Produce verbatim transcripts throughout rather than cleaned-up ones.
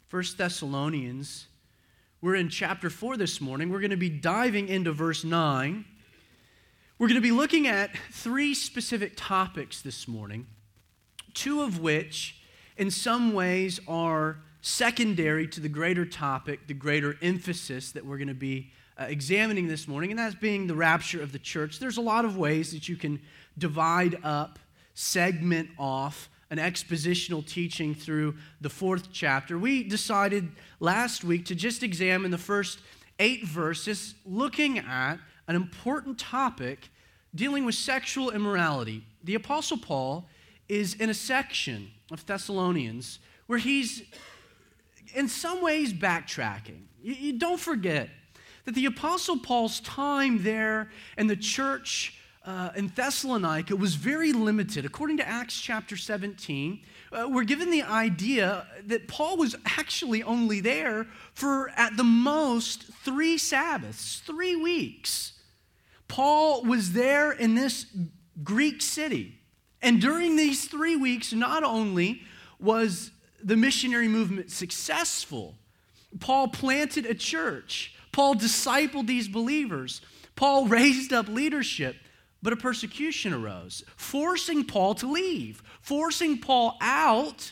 First Thessalonians. We're in chapter four this morning. We're going to be diving into verse nine. We're going to be looking at three specific topics this morning, two of which in some ways are secondary to the greater topic, the greater emphasis that we're going to be uh, examining this morning, and that's being the rapture of the church. There's a lot of ways that you can divide up, segment off an expositional teaching through the fourth chapter. We decided last week to just examine the first eight verses, looking at an important topic dealing with sexual immorality. The Apostle Paul is in a section of Thessalonians where he's in some ways backtracking. You, you don't forget that the Apostle Paul's time there in the church Uh, in Thessalonica was very limited. According to Acts chapter seventeen, uh, we're given the idea that Paul was actually only there for, at the most, three Sabbaths, three weeks. Paul was there in this Greek city. And during these three weeks, not only was the missionary movement successful, Paul planted a church. Paul discipled these believers. Paul raised up leadership. But a persecution arose, forcing Paul to leave, forcing Paul out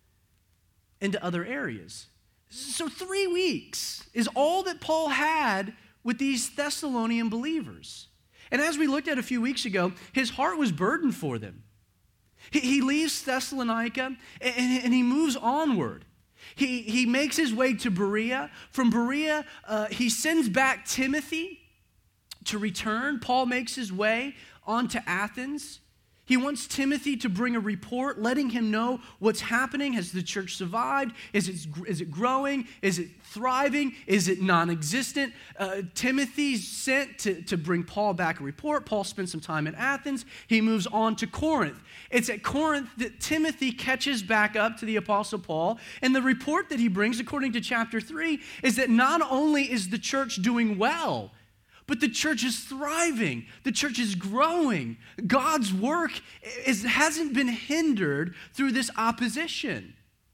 into other areas. So three weeks is all that Paul had with these Thessalonian believers. And as we looked at a few weeks ago, his heart was burdened for them. He, he leaves Thessalonica and, and he moves onward. He, he makes his way to Berea. From Berea, uh, he sends back Timothy to return. Paul makes his way on to Athens. He wants Timothy to bring a report letting him know what's happening. Has the church survived? Is it, is it growing? Is it thriving? Is it non-existent? Uh, Timothy's sent to, to bring Paul back a report. Paul spends some time in Athens. He moves on to Corinth. It's at Corinth that Timothy catches back up to the Apostle Paul. And the report that he brings, according to chapter three, is that not only is the church doing well, but the church is thriving. The church is growing. God's work is, hasn't been hindered through this opposition.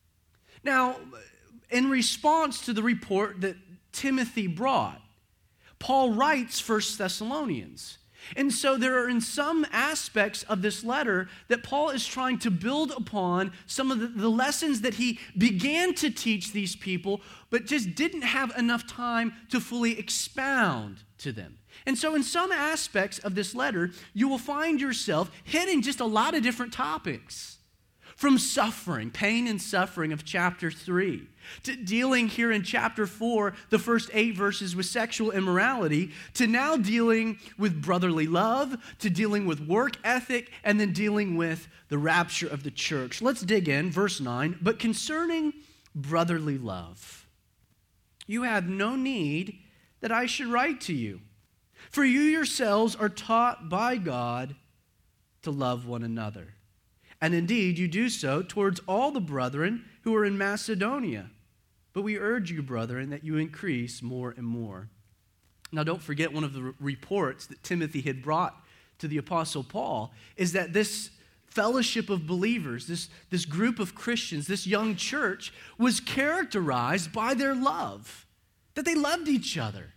Now, in response to the report that Timothy brought, Paul writes First Thessalonians. And so there are in some aspects of this letter that Paul is trying to build upon some of the, the lessons that he began to teach these people, but just didn't have enough time to fully expound to them. And so in some aspects of this letter, you will find yourself hitting just a lot of different topics. From suffering, pain and suffering of chapter three, to dealing here in chapter four, the first eight verses with sexual immorality, to now dealing with brotherly love, to dealing with work ethic, and then dealing with the rapture of the church. Let's dig in, verse nine. But concerning brotherly love, you have no need that I should write to you, for you yourselves are taught by God to love one another. And indeed, you do so towards all the brethren who are in Macedonia. But we urge you, brethren, that you increase more and more. Now, don't forget, one of the reports that Timothy had brought to the Apostle Paul is that this fellowship of believers, this, this group of Christians, this young church, was characterized by their love, that they loved each other.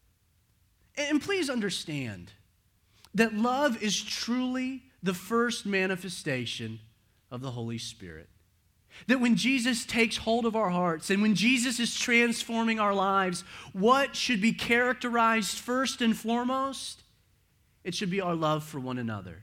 And please understand that love is truly the first manifestation of the Holy Spirit. That when Jesus takes hold of our hearts and when Jesus is transforming our lives, what should be characterized first and foremost? It should be our love for one another.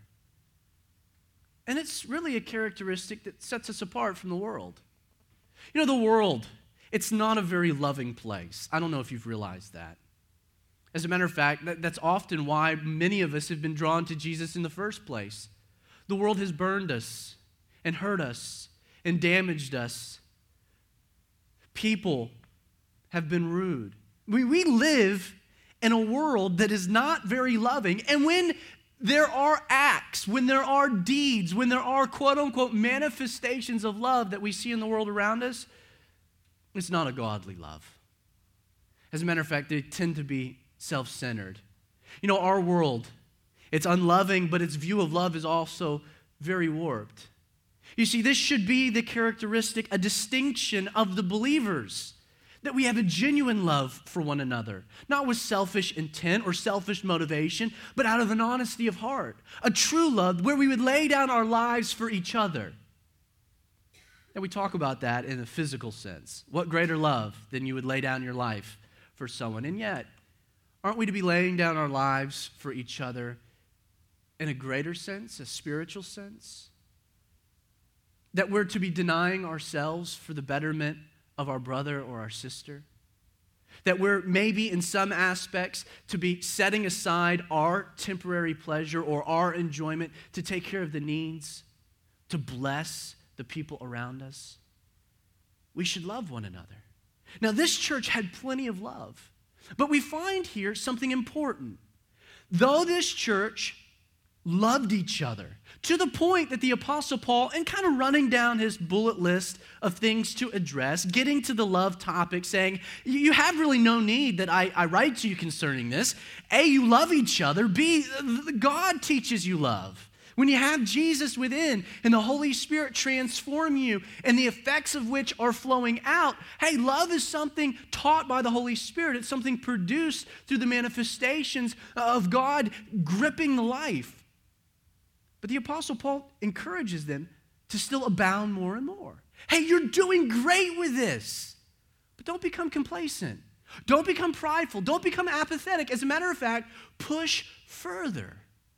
And it's really a characteristic that sets us apart from the world. You know, the world, it's not a very loving place. I don't know if you've realized that. As a matter of fact, that, that's often why many of us have been drawn to Jesus in the first place. The world has burned us and hurt us and damaged us. People have been rude. We, we live in a world that is not very loving. And when there are acts, when there are deeds, when there are quote-unquote manifestations of love that we see in the world around us, it's not a godly love. As a matter of fact, they tend to be self-centered. You know, our world, it's unloving, but its view of love is also very warped. You see, this should be the characteristic, a distinction of the believers, that we have a genuine love for one another, not with selfish intent or selfish motivation, but out of an honesty of heart, a true love where we would lay down our lives for each other. And we talk about that in a physical sense. What greater love than you would lay down your life for someone? And yet, aren't we to be laying down our lives for each other in a greater sense, a spiritual sense? That we're to be denying ourselves for the betterment of our brother or our sister? That we're maybe in some aspects to be setting aside our temporary pleasure or our enjoyment to take care of the needs, to bless the people around us? We should love one another. Now, this church had plenty of love, but we find here something important. Though this church loved each other to the point that the Apostle Paul, in kind of running down his bullet list of things to address, getting to the love topic, saying, you have really no need that I, I write to you concerning this. A, you love each other. B, God teaches you love. When you have Jesus within and the Holy Spirit transform you and the effects of which are flowing out, hey, love is something taught by the Holy Spirit. It's something produced through the manifestations of God gripping the life. But the Apostle Paul encourages them to still abound more and more. Hey, you're doing great with this, but don't become complacent. Don't become prideful. Don't become apathetic. As a matter of fact, push further.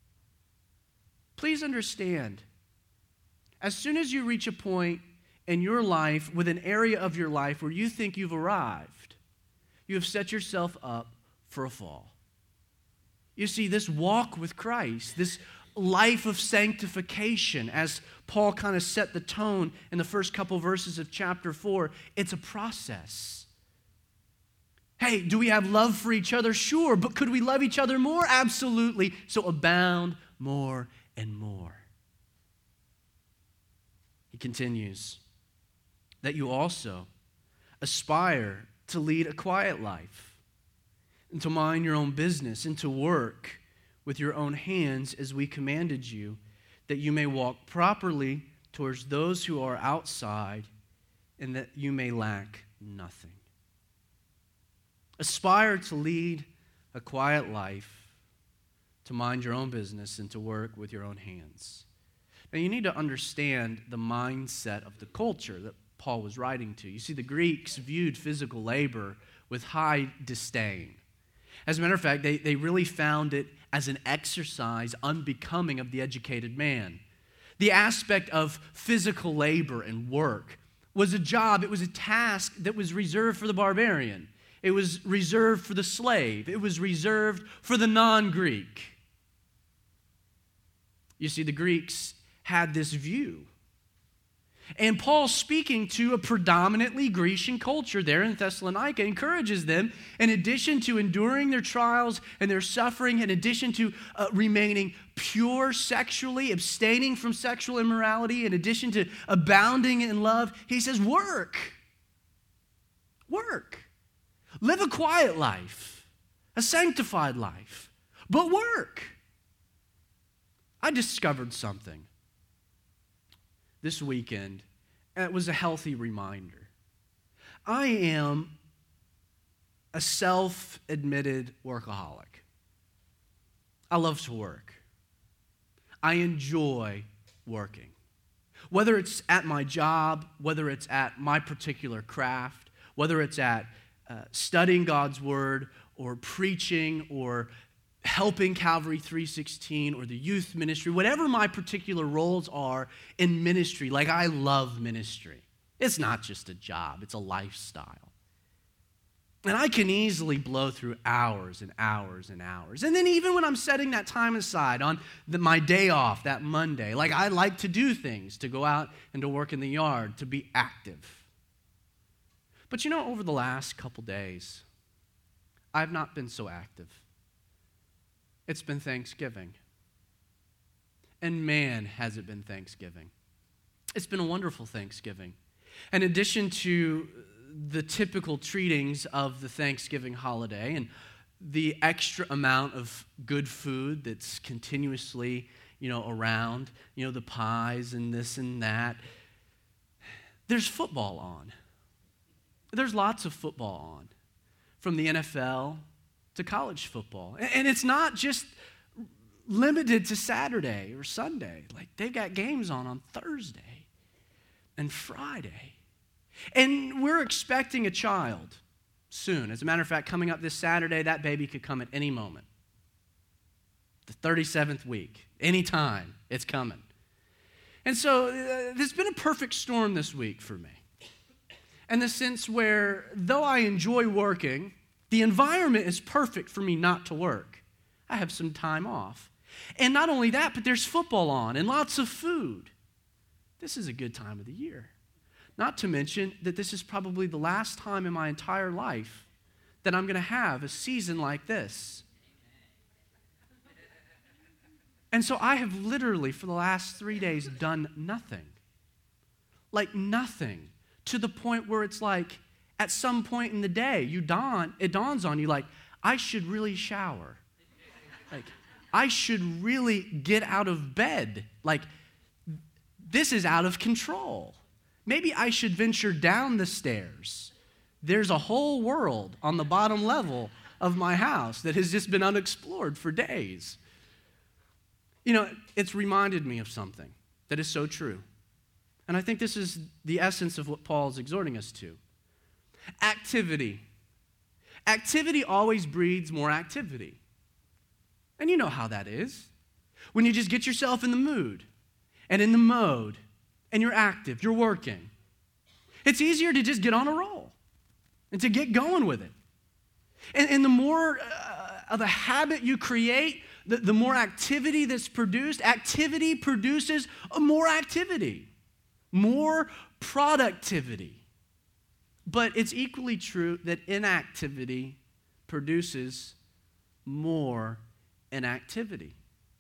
Please understand, as soon as you reach a point in your life with an area of your life where you think you've arrived, you have set yourself up for a fall. You see, this walk with Christ, this life of sanctification, as Paul kind of set the tone in the first couple verses of chapter four, it's a process. Hey, do we have love for each other? Sure, but could we love each other more? Absolutely. So abound more and more. He continues, that you also aspire to lead a quiet life and to mind your own business and to work with your own hands as we commanded you, that you may walk properly towards those who are outside and that you may lack nothing. Aspire to lead a quiet life, to mind your own business, and to work with your own hands. Now, you need to understand the mindset of the culture that Paul was writing to. You see, the Greeks viewed physical labor with high disdain. As a matter of fact, they, they really found it as an exercise unbecoming of the educated man. The aspect of physical labor and work was a job, it was a task that was reserved for the barbarian. It was reserved for the slave. It was reserved for the non-Greek. You see, the Greeks had this view. And Paul, speaking to a predominantly Grecian culture there in Thessalonica, encourages them, in addition to enduring their trials and their suffering, in addition to uh, remaining pure sexually, abstaining from sexual immorality, in addition to abounding in love, he says, work. Work. Live a quiet life, a sanctified life, but work. I discovered something this weekend, and it was a healthy reminder. I am a self-admitted workaholic. I love to work. I enjoy working. Whether it's at my job, whether it's at my particular craft, whether it's at uh, studying God's Word or preaching or helping Calvary three sixteen or the youth ministry, whatever my particular roles are in ministry, like I love ministry. It's not just a job, it's a lifestyle. And I can easily blow through hours and hours and hours. And then even when I'm setting that time aside on the, my day off, that Monday, like I like to do things, to go out and to work in the yard, to be active. But you know, over the last couple days, I've not been so active. It's been Thanksgiving. And man, has it been Thanksgiving. It's been a wonderful Thanksgiving. In addition to the typical treatings of the Thanksgiving holiday and the extra amount of good food that's continuously you know, around, you know, the pies and this and that. There's football on. There's lots of football on, from the N F L to college football. And it's not just limited to Saturday or Sunday. Like, they've got games on on Thursday and Friday. And we're expecting a child soon. As a matter of fact, coming up this Saturday, that baby could come at any moment. The thirty-seventh week, anytime, it's coming. And so uh, there's been a perfect storm this week for me, in the sense where, though I enjoy working, the environment is perfect for me not to work. I have some time off. And not only that, but there's football on and lots of food. This is a good time of the year. Not to mention that this is probably the last time in my entire life that I'm going to have a season like this. And so I have literally, for the last three days, done nothing. Like nothing. To the point where it's like, at some point in the day, you dawn, it dawns on you like, I should really shower. Like, I should really get out of bed. Like, this is out of control. Maybe I should venture down the stairs. There's a whole world on the bottom level of my house that has just been unexplored for days. You know, it's reminded me of something that is so true. And I think this is the essence of what Paul is exhorting us to. Activity. Activity always breeds more activity. And you know how that is. When you just get yourself in the mood and in the mode and you're active, you're working. It's easier to just get on a roll and to get going with it. And, and the more uh, of a habit you create, the, the more activity that's produced. Activity produces more activity, more productivity. But it's equally true that inactivity produces more inactivity.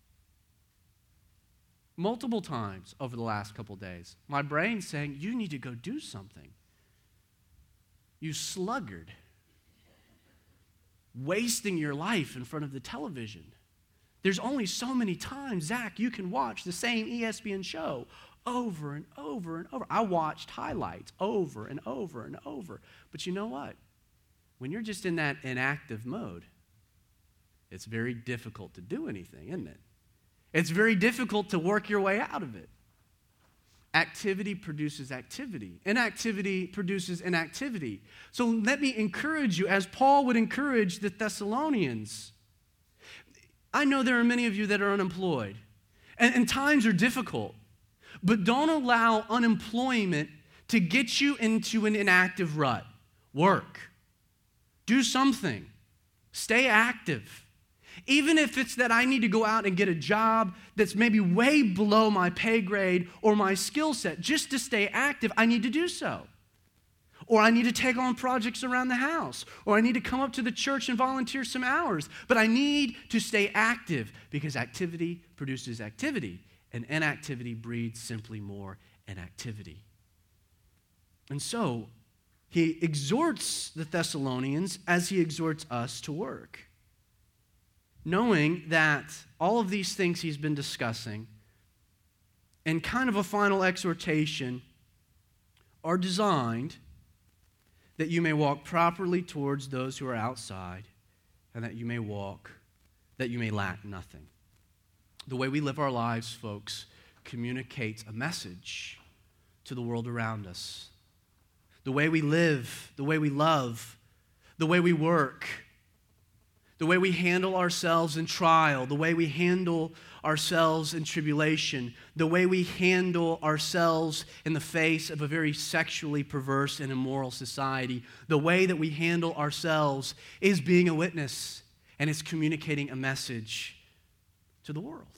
Multiple times over the last couple days, my brain's saying, you need to go do something. You sluggard. Wasting your life in front of the television. There's only so many times, Zach, you can watch the same E S P N show over and over and over. I watched highlights over and over and over. But you know what? When you're just in that inactive mode, it's very difficult to do anything, isn't it? It's very difficult to work your way out of it. Activity produces activity. Inactivity produces inactivity. So let me encourage you, as Paul would encourage the Thessalonians. I know there are many of you that are unemployed, and, and times are difficult, but don't allow unemployment to get you into an inactive rut. Work. Do something. Stay active. Even if it's that I need to go out and get a job that's maybe way below my pay grade or my skill set, just to stay active, I need to do so. Or I need to take on projects around the house. Or I need to come up to the church and volunteer some hours. But I need to stay active because activity produces activity. And inactivity breeds simply more inactivity. And so, he exhorts the Thessalonians as he exhorts us to work. Knowing that all of these things he's been discussing and kind of a final exhortation are designed that you may walk properly towards those who are outside and that you may walk, that you may lack nothing. The way we live our lives, folks, communicates a message to the world around us. The way we live, the way we love, the way we work, the way we handle ourselves in trial, the way we handle ourselves in tribulation, the way we handle ourselves in the face of a very sexually perverse and immoral society, the way that we handle ourselves is being a witness, and it's communicating a message to the world.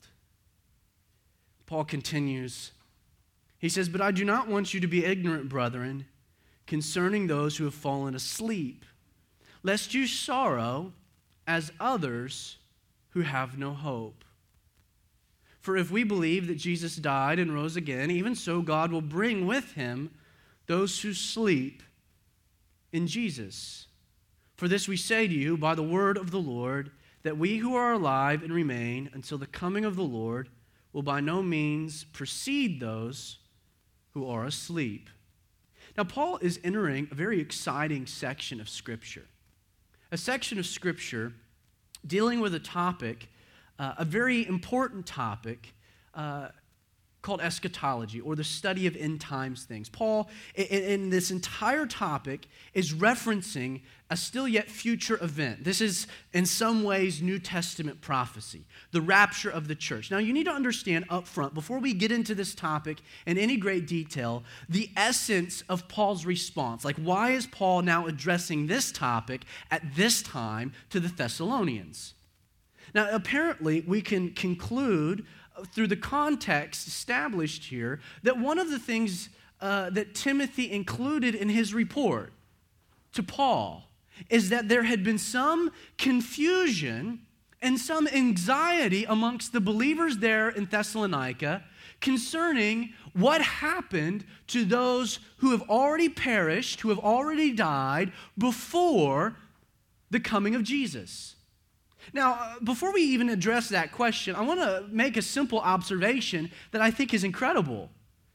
Paul continues. He says, "But I do not want you to be ignorant, brethren, concerning those who have fallen asleep, lest you sorrow as others who have no hope. For if we believe that Jesus died and rose again, even so God will bring with him those who sleep in Jesus. For this we say to you by the word of the Lord, that we who are alive and remain until the coming of the Lord will by no means precede those who are asleep. Now, Paul is entering a very exciting section of Scripture, a section of Scripture dealing with a topic, uh, a very important topic, uh, called eschatology, or the study of end times things. Paul, in, in this entire topic, is referencing a still yet future event. This is, in some ways, New Testament prophecy, the rapture of the church. Now, you need to understand up front, before we get into this topic in any great detail, the essence of Paul's response. Like, why is Paul now addressing this topic at this time to the Thessalonians? Now, apparently, we can conclude through the context established here that one of the things uh, that Timothy included in his report to Paul is that there had been some confusion and some anxiety amongst the believers there in Thessalonica concerning what happened to those who have already perished, who have already died before the coming of Jesus. Now, before we even address that question, I want to make a simple observation that I think is incredible.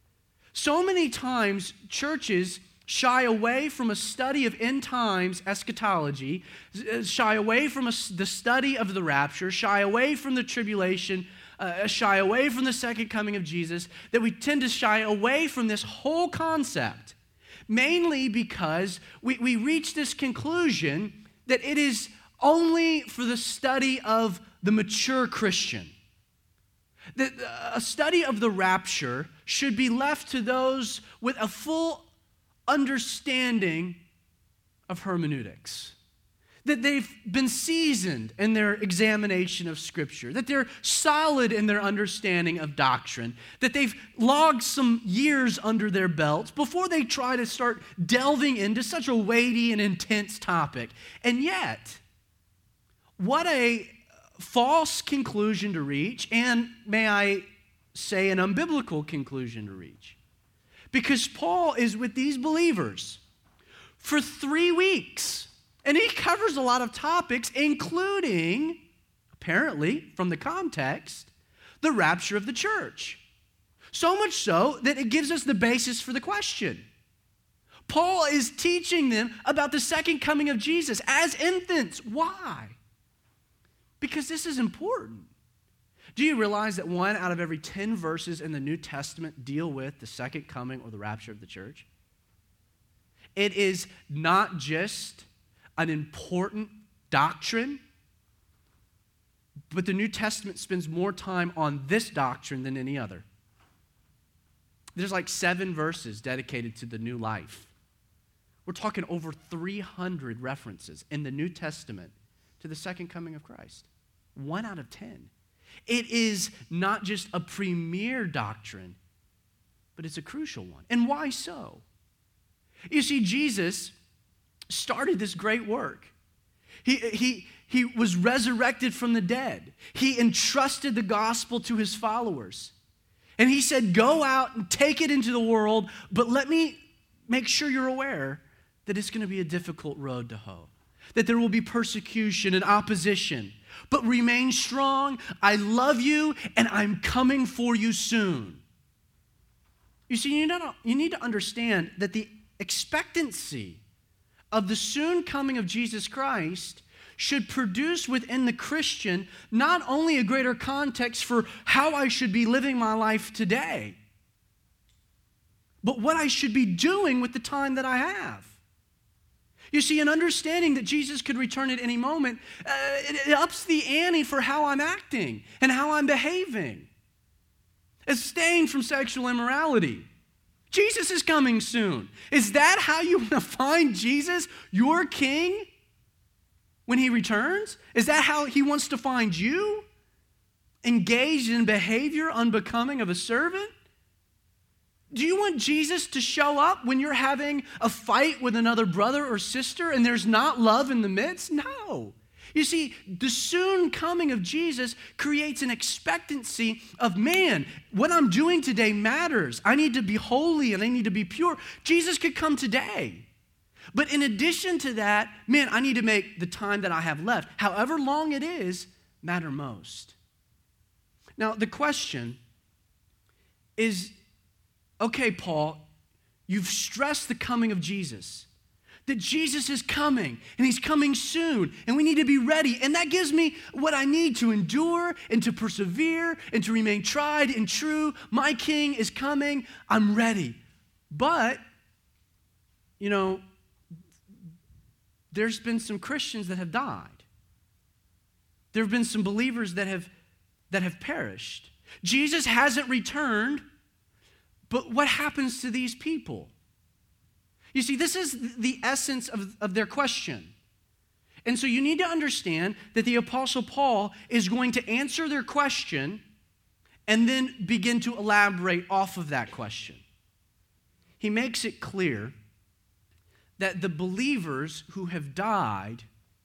So many times, churches shy away from a study of end times eschatology, shy away from a, the study of the rapture, shy away from the tribulation, uh, shy away from the second coming of Jesus, that we tend to shy away from this whole concept, mainly because we, we reach this conclusion that it is only for the study of the mature Christian. That a study of the rapture should be left to those with a full understanding of hermeneutics. That they've been seasoned in their examination of Scripture. That they're solid in their understanding of doctrine. That they've logged some years under their belts before they try to start delving into such a weighty and intense topic. And yet, what a false conclusion to reach, and may I say an unbiblical conclusion to reach. Because Paul is with these believers for three weeks, and he covers a lot of topics, including, apparently, from the context, the rapture of the church. So much so that it gives us the basis for the question. Paul is teaching them about the second coming of Jesus as infants. Why? Because this is important. Do you realize that one out of every ten verses in the New Testament deal with the second coming or the rapture of the church? It is not just an important doctrine, but the New Testament spends more time on this doctrine than any other. There's like seven verses dedicated to the new life. We're talking over three hundred references in the New Testament to the second coming of Christ. One out of ten. It is not just a premier doctrine, but it's a crucial one. And why so? You see, Jesus started this great work. He, he, he was resurrected from the dead. He entrusted the gospel to his followers. And he said, go out and take it into the world, but let me make sure you're aware that it's going to be a difficult road to hoe. That there will be persecution and opposition. But remain strong. I love you, and I'm coming for you soon. You see, you need to, you need to understand that the expectancy of the soon coming of Jesus Christ should produce within the Christian not only a greater context for how I should be living my life today, but what I should be doing with the time that I have. You see, an understanding that Jesus could return at any moment, uh, it, it ups the ante for how I'm acting and how I'm behaving. Abstain from sexual immorality. Jesus is coming soon. Is that how you want to find Jesus, your King, when he returns? Is that how he wants to find you? Engaged in behavior unbecoming of a servant? Do you want Jesus to show up when you're having a fight with another brother or sister and there's not love in the midst? No. You see, the soon coming of Jesus creates an expectancy of, man, what I'm doing today matters. I need to be holy and I need to be pure. Jesus could come today. But in addition to that, man, I need to make the time that I have left, however long it is, matter most. Now, the question is, okay, Paul, you've stressed the coming of Jesus, that Jesus is coming, and he's coming soon, and we need to be ready. And that gives me what I need to endure and to persevere and to remain tried and true. My King is coming. I'm ready. But, you know, there's been some Christians that have died. There have been some believers that have, that have perished. Jesus hasn't returned, but what happens to these people? You see, this is the essence of, of their question. And so you need to understand that the Apostle Paul is going to answer their question and then begin to elaborate off of that question. He makes it clear that the believers who have died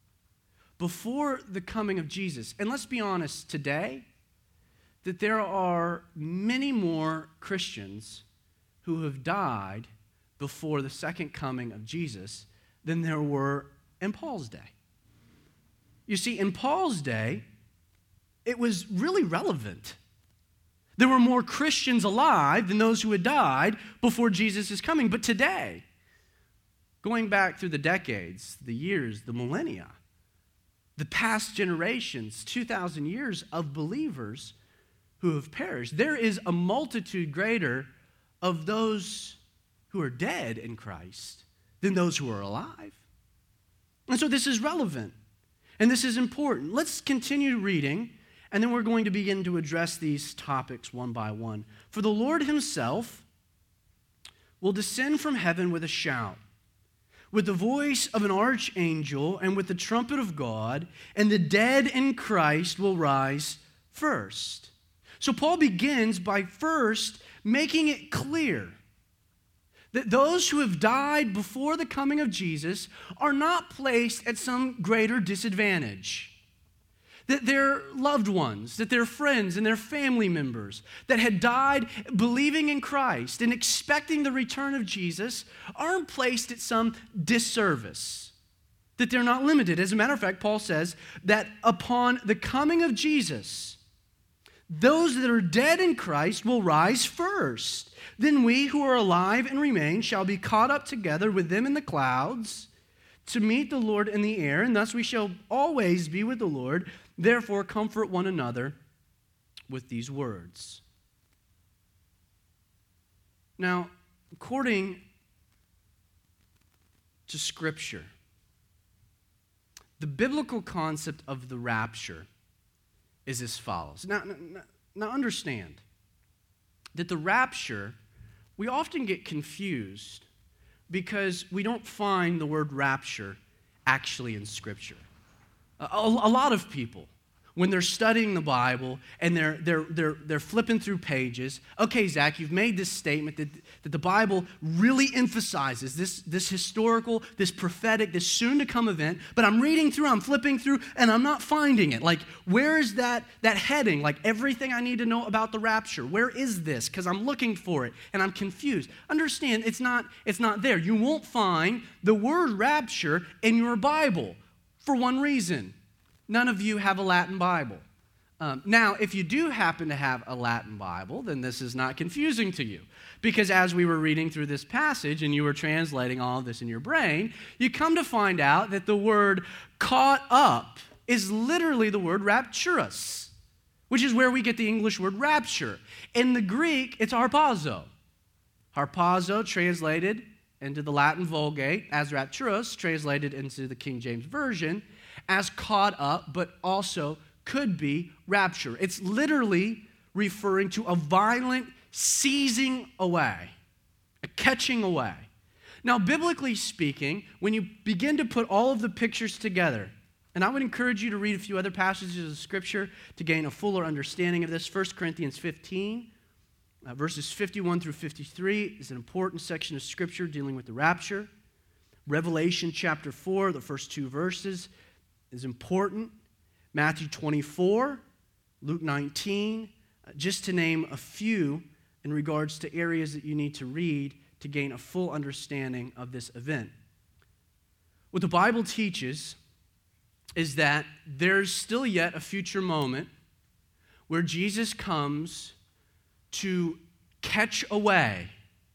before the coming of Jesus, and let's be honest today, that there are many more Christians who have died before the second coming of Jesus than there were in Paul's day. You see, in Paul's day, it was really relevant. There were more Christians alive than those who had died before Jesus is coming. But today, going back through the decades, the years, the millennia, the past generations, two thousand years of believers who have perished, there is a multitude greater of those who are dead in Christ than those who are alive. And so this is relevant, and this is important. Let's continue reading, and then we're going to begin to address these topics one by one. For the Lord himself will descend from heaven with a shout, with the voice of an archangel, and with the trumpet of God, and the dead in Christ will rise first. So Paul begins by first making it clear that those who have died before the coming of Jesus are not placed at some greater disadvantage. That their loved ones, that their friends and their family members that had died believing in Christ and expecting the return of Jesus aren't placed at some disservice. That they're not limited. As a matter of fact, Paul says that upon the coming of Jesus, those that are dead in Christ will rise first. Then we who are alive and remain shall be caught up together with them in the clouds to meet the Lord in the air, and thus we shall always be with the Lord. Therefore, comfort one another with these words. Now, according to Scripture, the biblical concept of the rapture is as follows. Now, now, now understand that the rapture, we often get confused because we don't find the word rapture actually in Scripture. A, a, a lot of people, when they're studying the Bible and they're, they're, they're, they're flipping through pages, okay, Zach, you've made this statement that, that the Bible really emphasizes this, this historical, this prophetic, this soon-to-come event, but I'm reading through, I'm flipping through, and I'm not finding it. Like, where is that, that heading? Like, everything I need to know about the rapture, where is this? Because I'm looking for it, and I'm confused. Understand, it's not, it's not there. You won't find the word rapture in your Bible for one reason. None of you have a Latin Bible. Um, now, if you do happen to have a Latin Bible, then this is not confusing to you. Because as we were reading through this passage and you were translating all of this in your brain, you come to find out that the word caught up is literally the word rapturus, which is where we get the English word rapture. In the Greek, it's harpazo. Harpazo translated into the Latin Vulgate as rapturus, translated into the King James Version as caught up, but also could be rapture. It's literally referring to a violent seizing away, a catching away. Now, biblically speaking, when you begin to put all of the pictures together, and I would encourage you to read a few other passages of Scripture to gain a fuller understanding of this. First Corinthians fifteen, uh, verses fifty-one through fifty-three is an important section of Scripture dealing with the rapture. Revelation chapter four, the first two verses, is important. Matthew twenty-four, Luke nineteen, just to name a few in regards to areas that you need to read to gain a full understanding of this event. What the Bible teaches is that there's still yet a future moment where Jesus comes to catch away,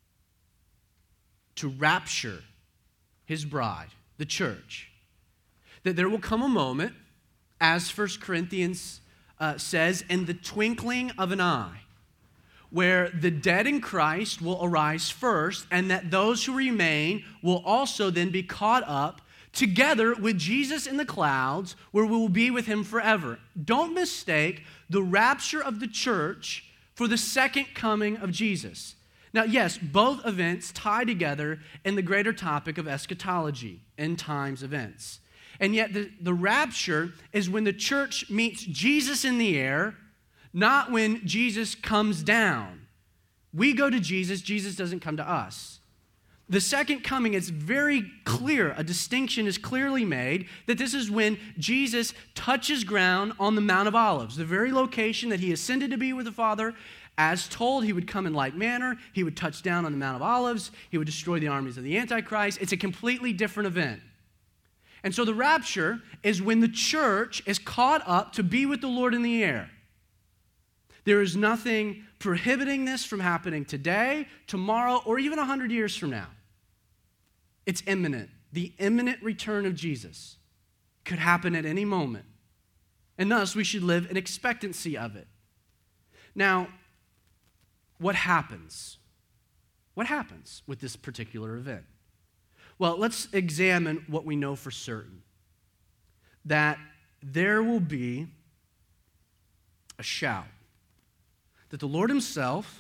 to rapture his bride, the church. That there will come a moment, as First Corinthians uh, says, in the twinkling of an eye, where the dead in Christ will arise first, and that those who remain will also then be caught up together with Jesus in the clouds, where we will be with him forever. Don't mistake the rapture of the church for the second coming of Jesus. Now, yes, both events tie together in the greater topic of eschatology, end times events. And yet the, the rapture is when the church meets Jesus in the air, not when Jesus comes down. We go to Jesus, Jesus doesn't come to us. The second coming, it's very clear, a distinction is clearly made, that this is when Jesus touches ground on the Mount of Olives, the very location that he ascended to be with the Father. As told, he would come in like manner, he would touch down on the Mount of Olives, he would destroy the armies of the Antichrist. It's a completely different event. And so the rapture is when the church is caught up to be with the Lord in the air. There is nothing prohibiting this from happening today, tomorrow, or even a hundred years from now. It's imminent. The imminent return of Jesus could happen at any moment. And thus, we should live in expectancy of it. Now, what happens? What happens with this particular event? Well, let's examine what we know for certain. That there will be a shout. That the Lord himself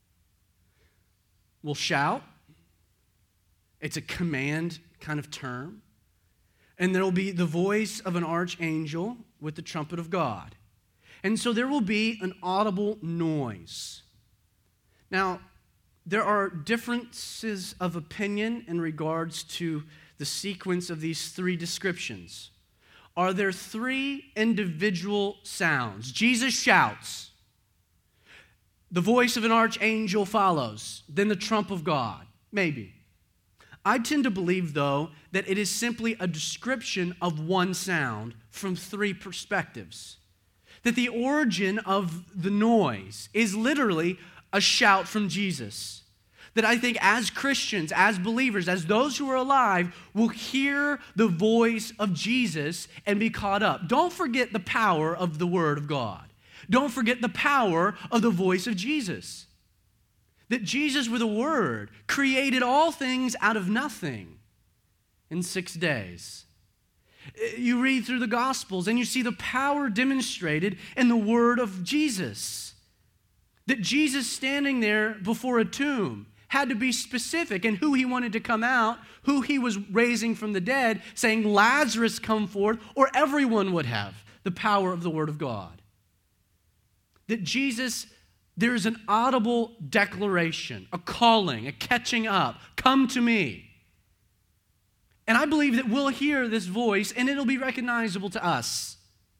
will shout. It's a command kind of term. And there will be the voice of an archangel with the trumpet of God. And so there will be an audible noise. Now, there are differences of opinion in regards to the sequence of these three descriptions. Are there three individual sounds? Jesus shouts. The voice of an archangel follows. Then the trump of God. Maybe. I tend to believe, though, that it is simply a description of one sound from three perspectives. That the origin of the noise is literally a shout from Jesus. That I think as Christians, as believers, as those who are alive, will hear the voice of Jesus and be caught up. Don't forget the power of the Word of God. Don't forget the power of the voice of Jesus. That Jesus, with a word, created all things out of nothing in six days. You read through the Gospels and you see the power demonstrated in the word of Jesus. That Jesus standing there before a tomb had to be specific in who he wanted to come out, who he was raising from the dead, saying, Lazarus come forth, or everyone would have the power of the word of God. That Jesus, there is an audible declaration, a calling, a catching up. Come to me. And I believe that we'll hear this voice and it'll be recognizable to us.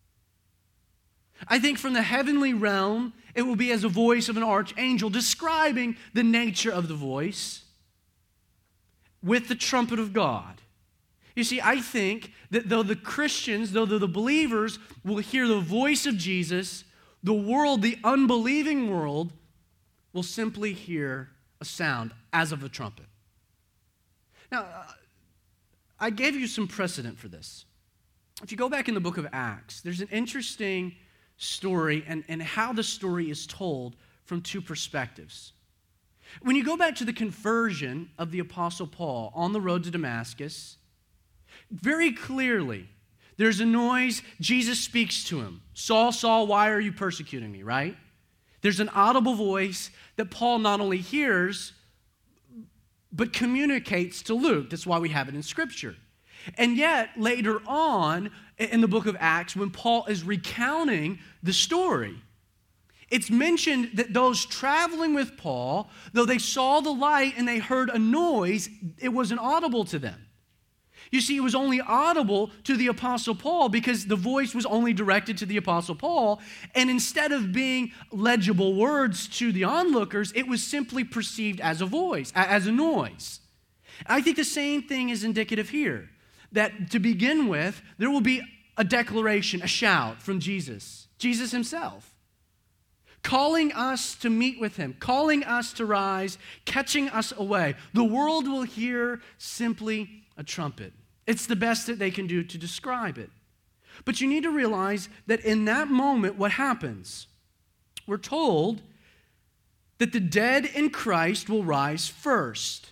I think from the heavenly realm, it will be as a voice of an archangel describing the nature of the voice with the trumpet of God. You see, I think that though the Christians, though the believers will hear the voice of Jesus, the world, the unbelieving world, will simply hear a sound as of a trumpet. Now, I gave you some precedent for this. If you go back in the book of Acts, there's an interesting story and, and how the story is told from two perspectives. When you go back to the conversion of the Apostle Paul on the road to Damascus, very clearly, there's a noise, Jesus speaks to him. Saul, Saul, why are you persecuting me, right? There's an audible voice that Paul not only hears, but communicates to Luke. That's why we have it in Scripture. And yet, later on in the book of Acts, when Paul is recounting the story, it's mentioned that those traveling with Paul, though they saw the light and they heard a noise, it wasn't audible to them. You see, it was only audible to the Apostle Paul because the voice was only directed to the Apostle Paul. And instead of being legible words to the onlookers, it was simply perceived as a voice, as a noise. I think the same thing is indicative here. That to begin with, there will be a declaration, a shout from Jesus, Jesus himself, calling us to meet with him, calling us to rise, catching us away. The world will hear simply a trumpet. It's the best that they can do to describe it. But you need to realize that in that moment, what happens? We're told that the dead in Christ will rise first.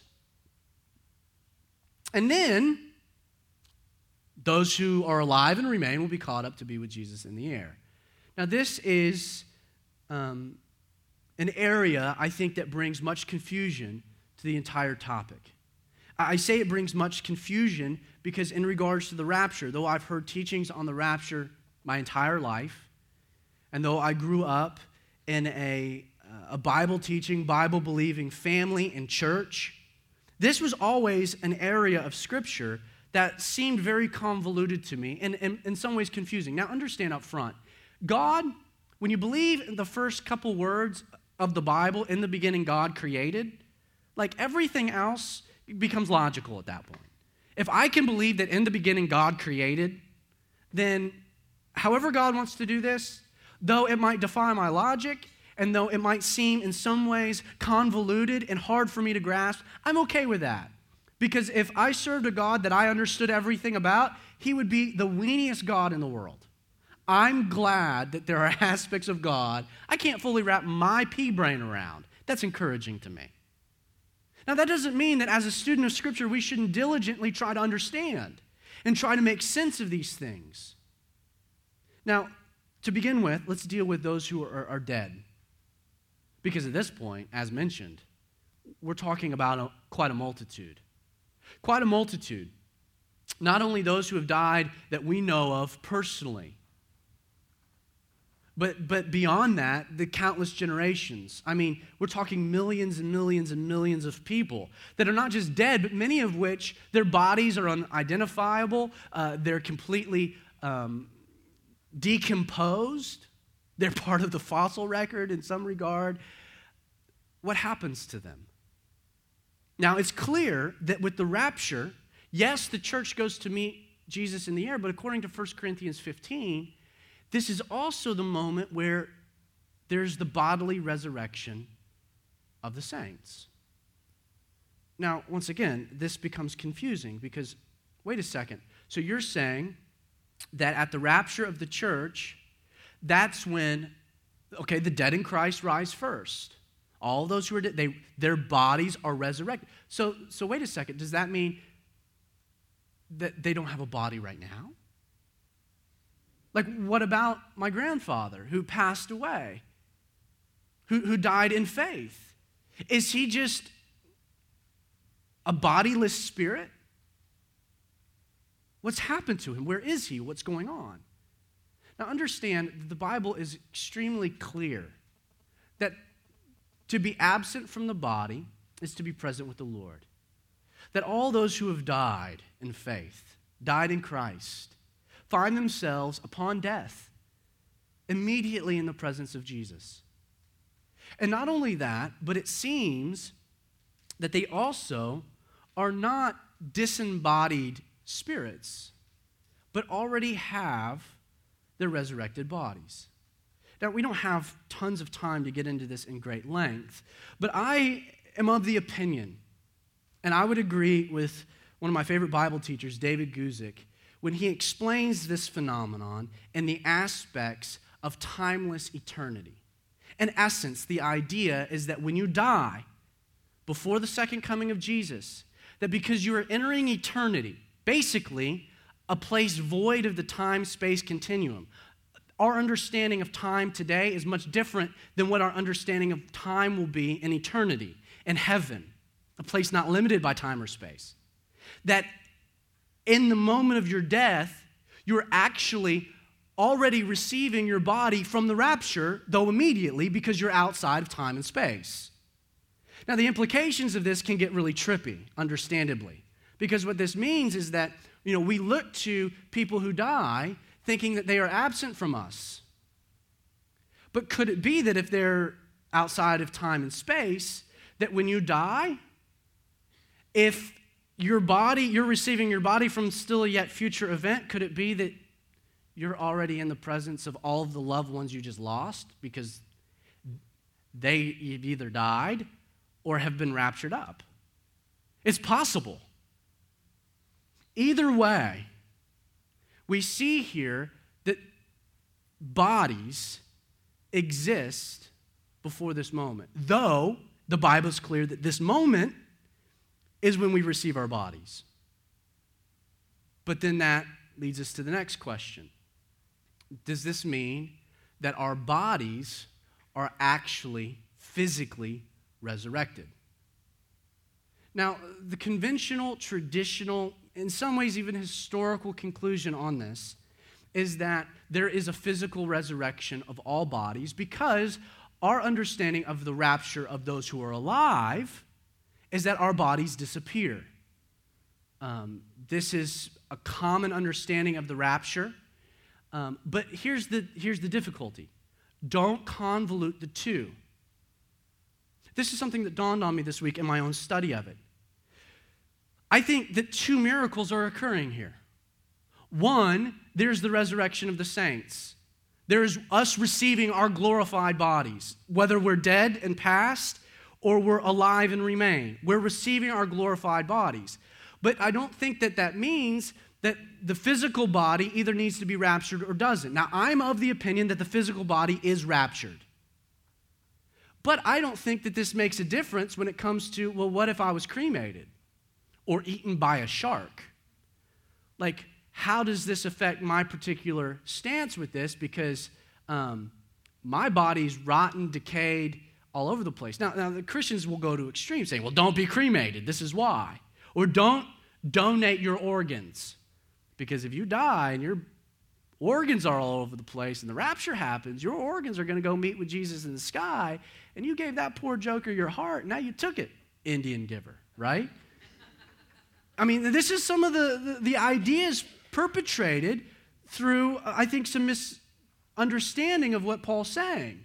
And then those who are alive and remain will be caught up to be with Jesus in the air. Now, this is um, an area, I think, that brings much confusion to the entire topic. I say it brings much confusion because in regards to the rapture, though I've heard teachings on the rapture my entire life, and though I grew up in a, a Bible-teaching, Bible-believing family and church, this was always an area of Scripture that seemed very convoluted to me and, and in some ways confusing. Now, understand up front, God, when you believe in the first couple words of the Bible, in the beginning God created, like everything else becomes logical at that point. If I can believe that in the beginning God created, then however God wants to do this, though it might defy my logic, and though it might seem in some ways convoluted and hard for me to grasp, I'm okay with that. Because if I served a God that I understood everything about, he would be the weeniest God in the world. I'm glad that there are aspects of God I can't fully wrap my pea brain around. That's encouraging to me. Now, that doesn't mean that as a student of Scripture, we shouldn't diligently try to understand and try to make sense of these things. Now, to begin with, let's deal with those who are, are dead. Because at this point, as mentioned, we're talking about a, quite a multitude. Quite a multitude. Not only those who have died that we know of personally, but, but beyond that, the countless generations. I mean, we're talking millions and millions and millions of people that are not just dead, but many of which their bodies are unidentifiable, uh, they're completely um, decomposed, they're part of the fossil record in some regard. What happens to them? Now, it's clear that with the rapture, yes, the church goes to meet Jesus in the air, but according to First Corinthians fifteen, this is also the moment where there's the bodily resurrection of the saints. Now, once again, this becomes confusing because, wait a second, so you're saying that at the rapture of the church, that's when, okay, the dead in Christ rise first. All those who are dead, they, their bodies are resurrected. So, so wait a second, does that mean that they don't have a body right now? Like, what about my grandfather who passed away, who, who died in faith? Is he just a bodiless spirit? What's happened to him? Where is he? What's going on? Now, understand, the Bible is extremely clear that to be absent from the body is to be present with the Lord. That all those who have died in faith, died in Christ, find themselves upon death immediately in the presence of Jesus. And not only that, but it seems that they also are not disembodied spirits, but already have their resurrected bodies. Now, we don't have tons of time to get into this in great length, but I am of the opinion, and I would agree with one of my favorite Bible teachers, David Guzik, when he explains this phenomenon and the aspects of timeless eternity. In essence, the idea is that when you die before the second coming of Jesus, that because you are entering eternity, basically a place void of the time-space continuum, our understanding of time today is much different than what our understanding of time will be in eternity, in heaven, a place not limited by time or space. That in the moment of your death, you're actually already receiving your body from the rapture, though immediately, because you're outside of time and space. Now, the implications of this can get really trippy, understandably, because what this means is that, you know, we look to people who die thinking that they are absent from us. But could it be that if they're outside of time and space, that when you die, if your body, you're receiving your body from still a yet future event, could it be that you're already in the presence of all of the loved ones you just lost because they have either died or have been raptured up. It's possible. Either way, we see here that bodies exist before this moment, though the Bible is clear that this moment is when we receive our bodies. But then that leads us to the next question. Does this mean that our bodies are actually physically resurrected? Now, the conventional, traditional, in some ways even historical conclusion on this is that there is a physical resurrection of all bodies because our understanding of the rapture of those who are alive is that our bodies disappear. Um, this is a common understanding of the rapture. Um, but here's the, here's the difficulty. Don't convolute the two. This is something that dawned on me this week in my own study of it. I think that two miracles are occurring here. One, there's the resurrection of the saints. There's us receiving our glorified bodies, whether we're dead and past or we're alive and remain. We're receiving our glorified bodies. But I don't think that that means that the physical body either needs to be raptured or doesn't. Now, I'm of the opinion that the physical body is raptured. But I don't think that this makes a difference when it comes to, well, what if I was cremated or eaten by a shark? Like, how does this affect my particular stance with this? Because um, my body's rotten, decayed, all over the place. Now, now, the Christians will go to extremes, saying, well, don't be cremated. This is why. Or don't donate your organs. Because if you die and your organs are all over the place and the rapture happens, your organs are going to go meet with Jesus in the sky, and you gave that poor joker your heart, now you took it, Indian giver, right? I mean, this is some of the, the, the ideas perpetrated through, I think, some misunderstanding of what Paul's saying.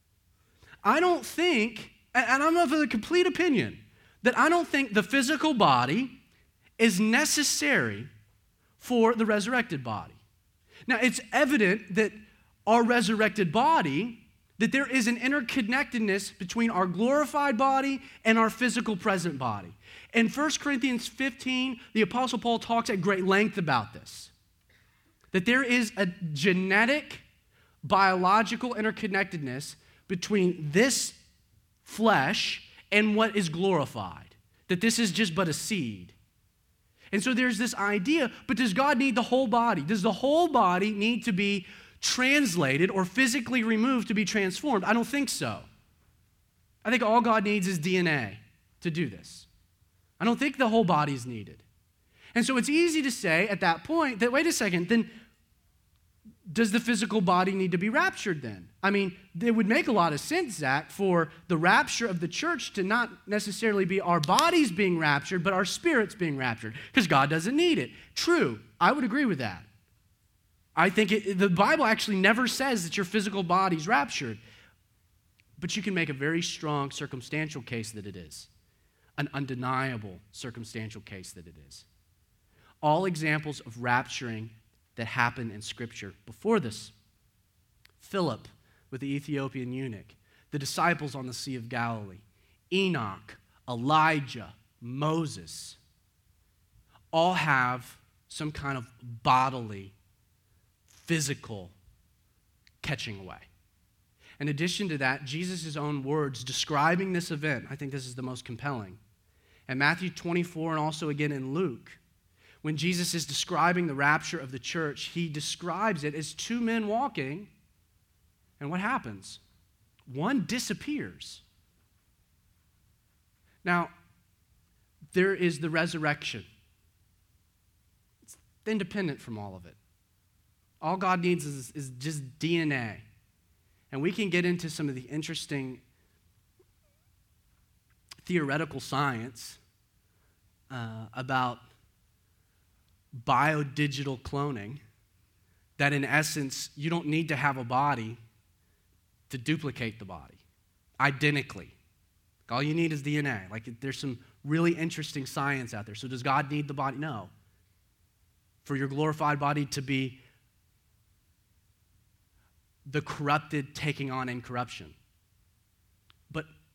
I don't think, and I'm of the complete opinion, that I don't think the physical body is necessary for the resurrected body. Now, it's evident that our resurrected body, that there is an interconnectedness between our glorified body and our physical present body. In First Corinthians fifteen, the Apostle Paul talks at great length about this, that there is a genetic, biological interconnectedness between this flesh and what is glorified, that this is just but a seed. And so there's this idea, but does God need the whole body? Does the whole body need to be translated or physically removed to be transformed? I don't think so. I think all God needs is D N A to do this. I don't think the whole body is needed. And so it's easy to say at that point that, wait a second, then does the physical body need to be raptured then? I mean, it would make a lot of sense, Zach, for the rapture of the church to not necessarily be our bodies being raptured, but our spirits being raptured, because God doesn't need it. True, I would agree with that. I think it, the Bible actually never says that your physical body's raptured, but you can make a very strong circumstantial case that it is, an undeniable circumstantial case that it is. All examples of rapturing that happened in Scripture before this. Philip with the Ethiopian eunuch, the disciples on the Sea of Galilee, Enoch, Elijah, Moses, all have some kind of bodily, physical catching away. In addition to that, Jesus' own words describing this event, I think this is the most compelling. In Matthew twenty-four and also again in Luke, when Jesus is describing the rapture of the church, he describes it as two men walking, and what happens? One disappears. Now, there is the resurrection. It's independent from all of it. All God needs is, is just D N A. And we can get into some of the interesting theoretical science uh, about biodigital cloning, that in essence, you don't need to have a body to duplicate the body identically. All you need is D N A. Like, there's some really interesting science out there. So does God need the body? No. For your glorified body to be the corrupted taking on incorruption.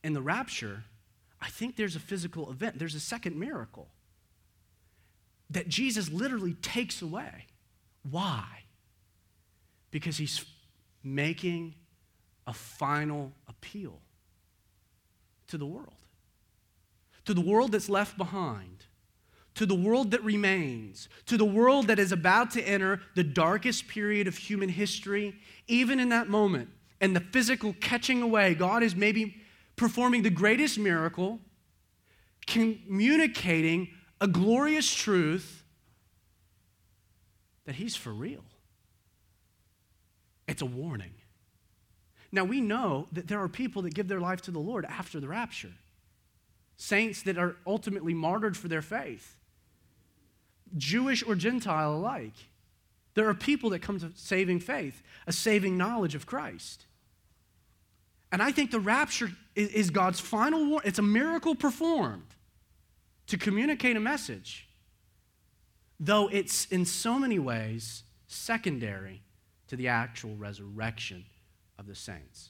in the rapture, I think there's a physical event. There's a second miracle that Jesus literally takes away. Why? Because he's making a final appeal to the world, to the world that's left behind, to the world that remains, to the world that is about to enter the darkest period of human history. Even in that moment, and the physical catching away, God is maybe performing the greatest miracle, communicating a glorious truth that he's for real. It's a warning. Now, we know that there are people that give their life to the Lord after the rapture. Saints that are ultimately martyred for their faith. Jewish or Gentile alike. There are people that come to saving faith, a saving knowledge of Christ. And I think the rapture is, is God's final warning. It's a miracle performed to communicate a message, though it's in so many ways secondary to the actual resurrection of the saints.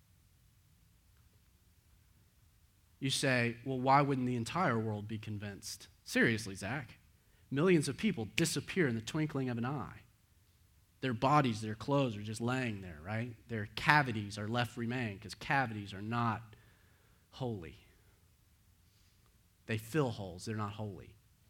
You say, well, why wouldn't the entire world be convinced? Seriously, Zach. Millions of people disappear in the twinkling of an eye. Their bodies, their clothes are just laying there, right? Their cavities are left remain because cavities are not holy. They fill holes, they're not holy.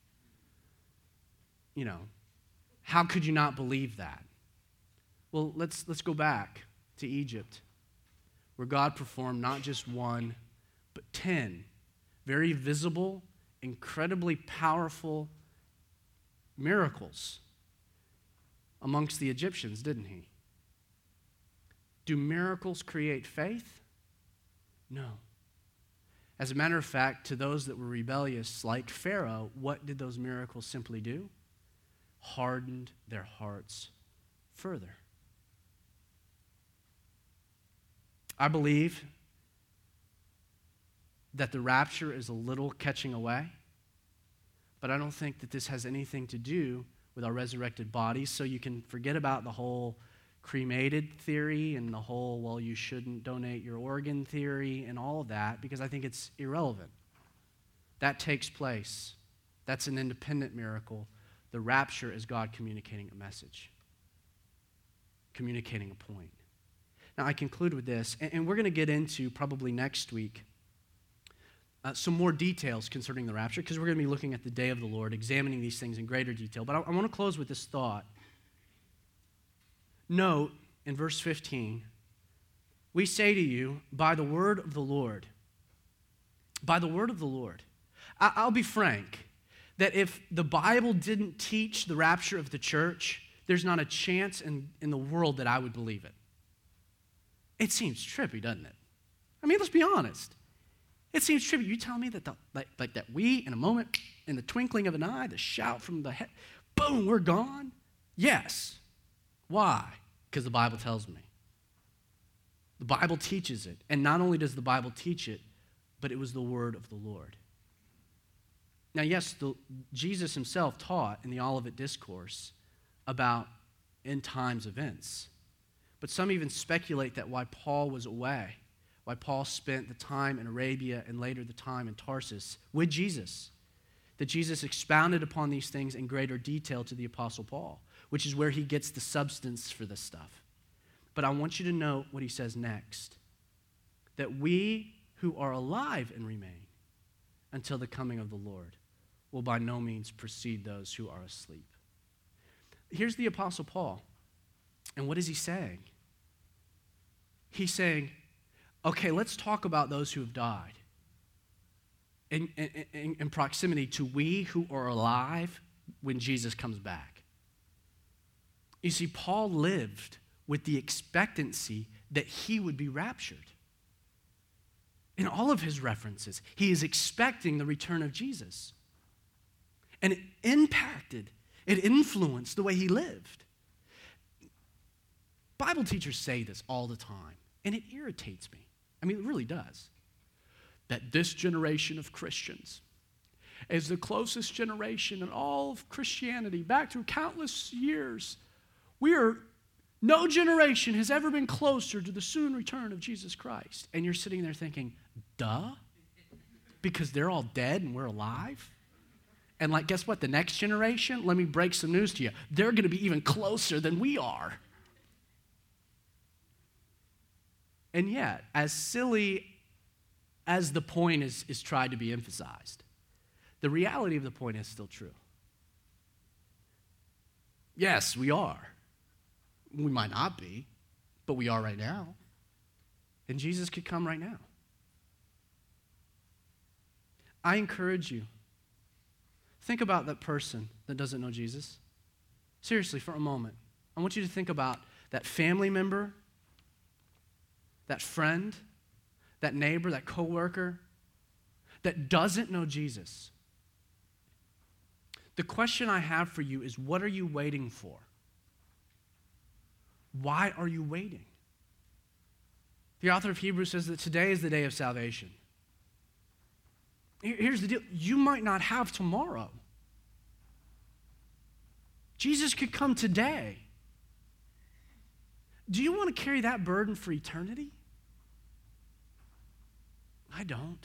You know, how could you not believe that? Well, let's, let's go back to Egypt, where God performed not just one, but ten very visible, incredibly powerful miracles amongst the Egyptians, didn't he? Do miracles create faith? No. As a matter of fact, to those that were rebellious like Pharaoh, what did those miracles simply do? Hardened their hearts further. I believe that the rapture is a little catching away, but I don't think that this has anything to do with our resurrected bodies, so you can forget about the whole cremated theory and the whole, well, you shouldn't donate your organ theory and all of that, because I think it's irrelevant. That takes place. That's an independent miracle. The rapture is God communicating a message, communicating a point. Now, I conclude with this, and we're going to get into probably next week uh, some more details concerning the rapture, because we're going to be looking at the day of the Lord, examining these things in greater detail. But I, I want to close with this thought. Note in verse fifteen, we say to you, by the word of the Lord, by the word of the Lord. I, I'll be frank, that if the Bible didn't teach the rapture of the church, there's not a chance in, in the world that I would believe it. It seems trippy, doesn't it? I mean, let's be honest. It seems trippy. You tell me that the, like, like that we, in a moment, in the twinkling of an eye, the shout from the head, boom, we're gone? Yes. Why? Because the Bible tells me. The Bible teaches it. And not only does the Bible teach it, but it was the word of the Lord. Now, yes, the, Jesus himself taught in the Olivet Discourse about end times events. But some even speculate that why Paul was away, why Paul spent the time in Arabia and later the time in Tarsus with Jesus, that Jesus expounded upon these things in greater detail to the Apostle Paul, which is where he gets the substance for this stuff. But I want you to note what he says next, that we who are alive and remain until the coming of the Lord will by no means precede those who are asleep. Here's the Apostle Paul. And what is he saying? He's saying, okay, let's talk about those who have died in, in, in proximity to we who are alive when Jesus comes back. You see, Paul lived with the expectancy that he would be raptured. In all of his references, he is expecting the return of Jesus. And it impacted, it influenced the way he lived. Bible teachers say this all the time, and it irritates me. I mean, it really does. That this generation of Christians is the closest generation in all of Christianity, back through countless years. We are No generation has ever been closer to the soon return of Jesus Christ. And you're sitting there thinking, duh? Because they're all dead and we're alive? And like, guess what? The next generation, let me break some news to you. They're going to be even closer than we are. And yet, as silly as the point is, is tried to be emphasized, the reality of the point is still true. Yes, we are. We might not be, but we are right now. And Jesus could come right now. I encourage you, think about that person that doesn't know Jesus. Seriously, for a moment. I want you to think about that family member, that friend, that neighbor, that coworker that doesn't know Jesus. The question I have for you is, what are you waiting for? Why are you waiting? The author of Hebrews says that today is the day of salvation. Here's the deal. You might not have tomorrow. Jesus could come today. Do you want to carry that burden for eternity? I don't.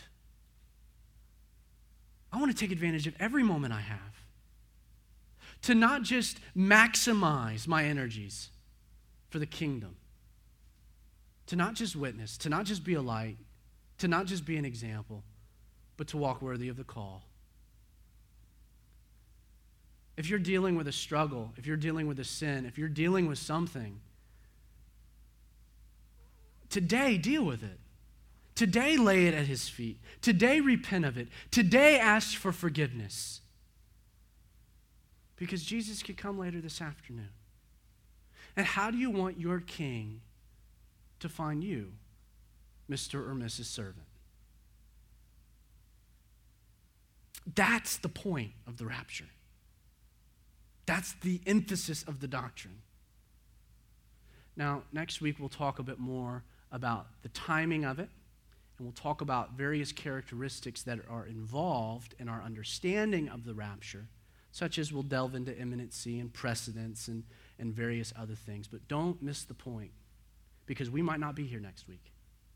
I want to take advantage of every moment I have to not just maximize my energies for the kingdom, to not just witness, to not just be a light, to not just be an example, but to walk worthy of the call. If you're dealing with a struggle, if you're dealing with a sin, if you're dealing with something, today deal with it. Today lay it at his feet. Today repent of it. Today ask for forgiveness. Because Jesus could come later this afternoon. And how do you want your king to find you, Mister or Missus Servant? That's the point of the rapture. That's the emphasis of the doctrine. Now, next week we'll talk a bit more about the timing of it, and we'll talk about various characteristics that are involved in our understanding of the rapture, such as we'll delve into imminency and precedence and, and various other things. But don't miss the point, because we might not be here next week.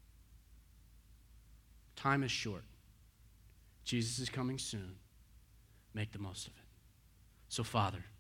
Time is short. Jesus is coming soon. Make the most of it. So, Father,